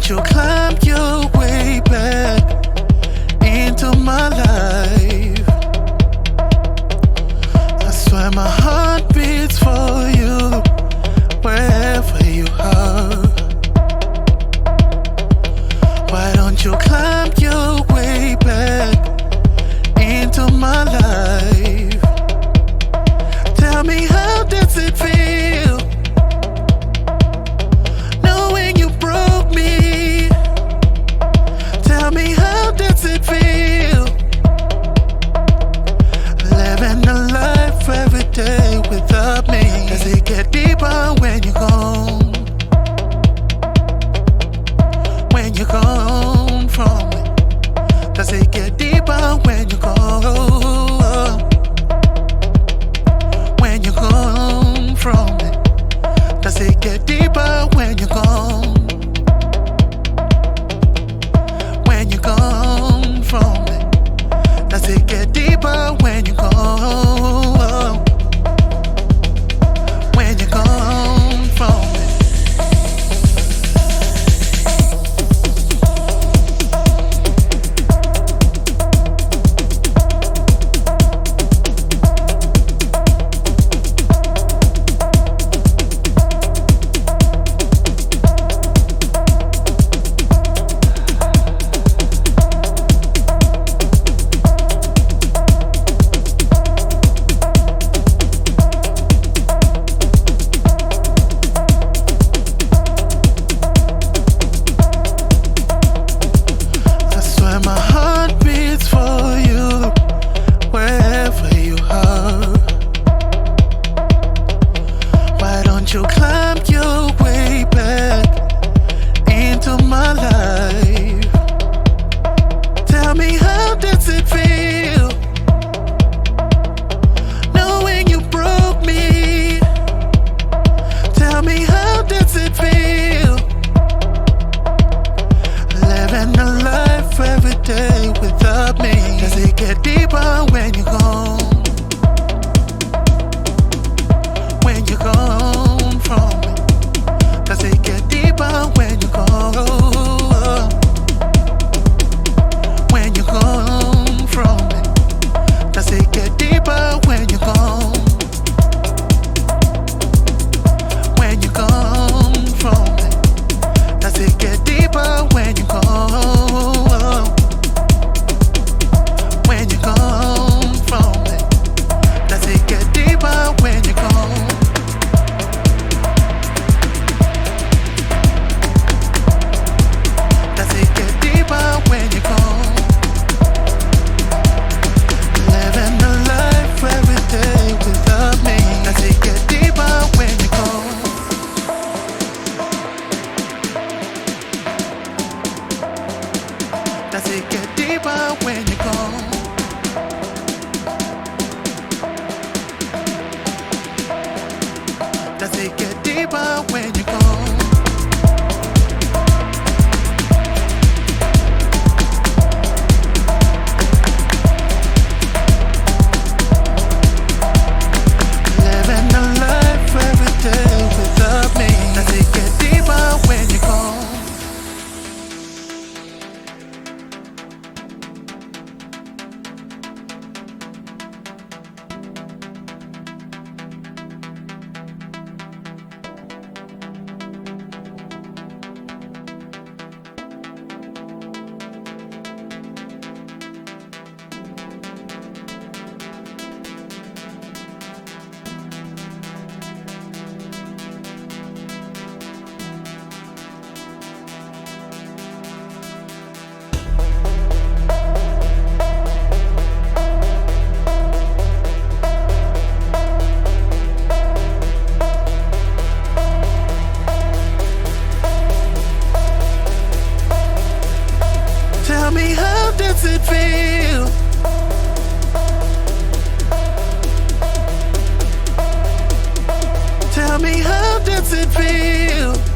don't you climb your way back into my life? I swear my heart beats for you wherever you are. Why don't you climb your way back into my life? Tell me, how does it feel knowing you broke me? Tell me, how does it feel living a life every day without me? Does it get deeper when you're gone? When you're gone from me? Does it get deeper when you're gone? When you're gone from me? Does it get deeper when you're gone? When you're gone from me? Does it get deeper when you're gone? When you're gone from me? My heart beats for you wherever you are. Why don't you climb your way back into my life? Tell me, how does it feel knowing you broke me? Tell me, how does it feel living a life every day without me? Does it get deeper when you're gone? When you're gone from me? Does it get deeper when you're gone? When you're gone from me? Does it get deeper when you're gone? When you're gone from me? Does it get deeper when you're gone? When you're gone from me? Does it get deeper when you're gone? Does it get deeper when you're gone? Living a life every day without me. Does it get deeper when you're gone? Does it get deeper when you're gone? Does it get deeper when you're gone? Living a life every day without me. Does it get deeper when you're gone? Tell me, how does it feel Tell me, how does it feel